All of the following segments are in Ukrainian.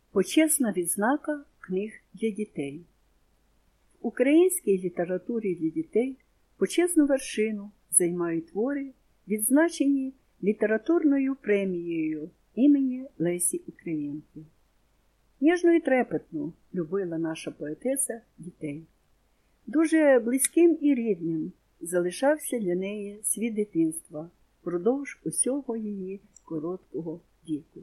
Почесна відзнака книг для дітей. В українській літературі для дітей почесну вершину займають твори, відзначені літературною премією імені Лесі Українки. Ніжно і трепетно любила наша поетеса дітей. Дуже близьким і рідним залишався для неї світ дитинства впродовж усього її короткого віку.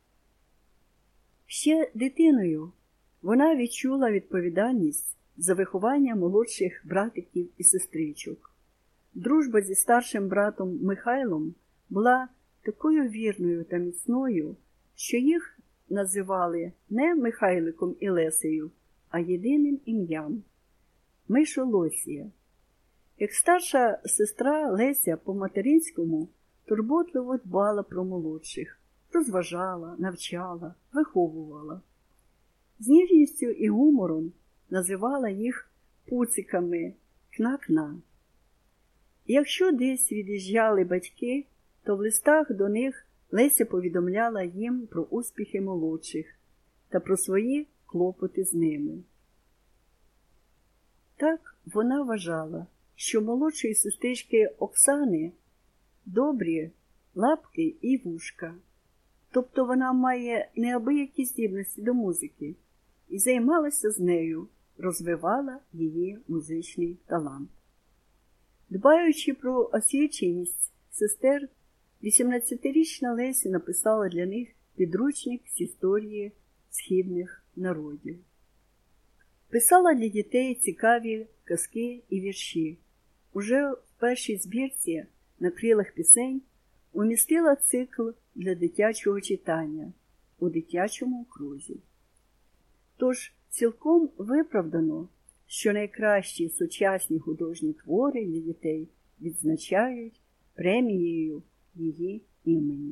Ще дитиною вона відчула відповідальність за виховання молодших братиків і сестричок. Дружба зі старшим братом Михайлом була такою вірною та міцною, що їх називали не Михайликом і Лесею, а єдиним ім'ям – Мишолосія. Як старша сестра Леся по-материнському турботливо дбала про молодших, розважала, навчала, виховувала. З ніжністю і гумором називала їх пуциками кна-кна. Якщо десь від'їжджали батьки, то в листах до них Леся повідомляла їм про успіхи молодших та про свої клопоти з ними. Так вона вважала, що молодшої сестрички Оксани добрі лапки і вушка, тобто вона має неабиякі здібності до музики, і займалася з нею, розвивала її музичний талант. Дбаючи про освіченість сестер, 18-річна Леся написала для них підручник з історії східних народів. Писала для дітей цікаві казки і вірші. Уже в першій збірці «На крилах пісень» умістила цикл для дитячого читання у дитячому крузі. Тож цілком виправдано, що найкращі сучасні художні твори для дітей відзначають премією її імені.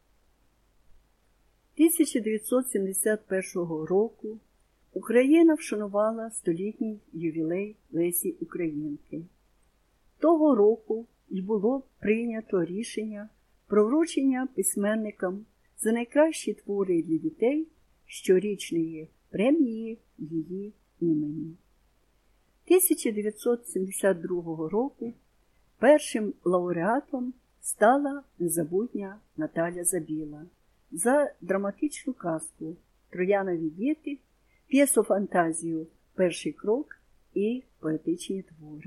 1971 року Україна вшанувала столітній ювілей Лесі Українки. Того року й було прийнято рішення про вручення письменникам за найкращі твори для дітей щорічної премії її імені. 1972 року першим лауреатом стала незабутня Наталя Забіла за драматичну казку «Троянові діти», п'єсу-фантазію «Перший крок» і поетичні твори.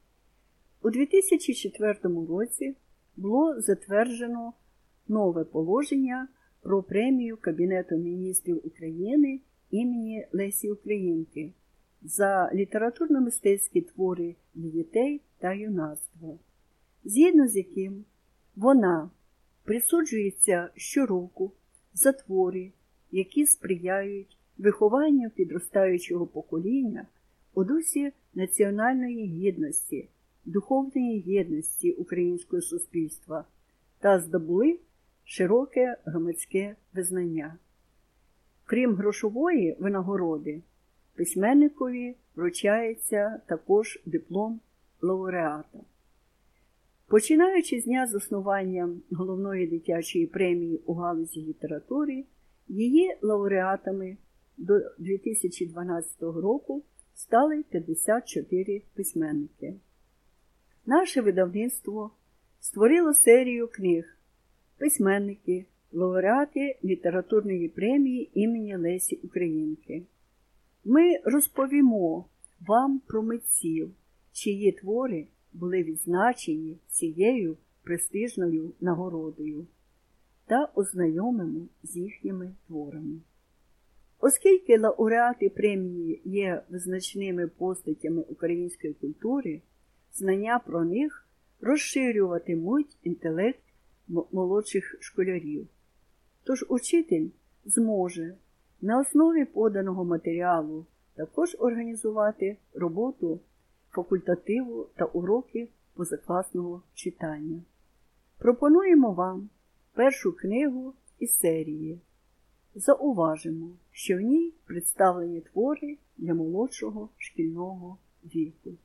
У 2004 році було затверджено нове положення про премію Кабінету міністрів України імені Лесі Українки за літературно-мистецькі твори для дітей та юнацтва, згідно з яким вона присуджується щороку за твори, які сприяють вихованню підростаючого покоління у дусі національної гідності, духовної єдності українського суспільства та здобули широке громадське визнання. Крім грошової винагороди, письменникові вручається також диплом лауреата. Починаючи з дня заснування головної дитячої премії у галузі літератури, її лауреатами до 2012 року стали 54 письменники. Наше видавництво створило серію книг «Письменники», лауреати літературної премії імені Лесі Українки. Ми розповімо вам про митців, чиї твори були відзначені цією престижною нагородою, та ознайомимо з їхніми творами. Оскільки лауреати премії є визначними постатями української культури, знання про них розширюватимуть інтелект молодших школярів. Тож учитель зможе на основі поданого матеріалу також організувати роботу факультативу та уроки позакласного читання. Пропонуємо вам першу книгу із серії. Зауважимо, що в ній представлені твори для молодшого шкільного віку.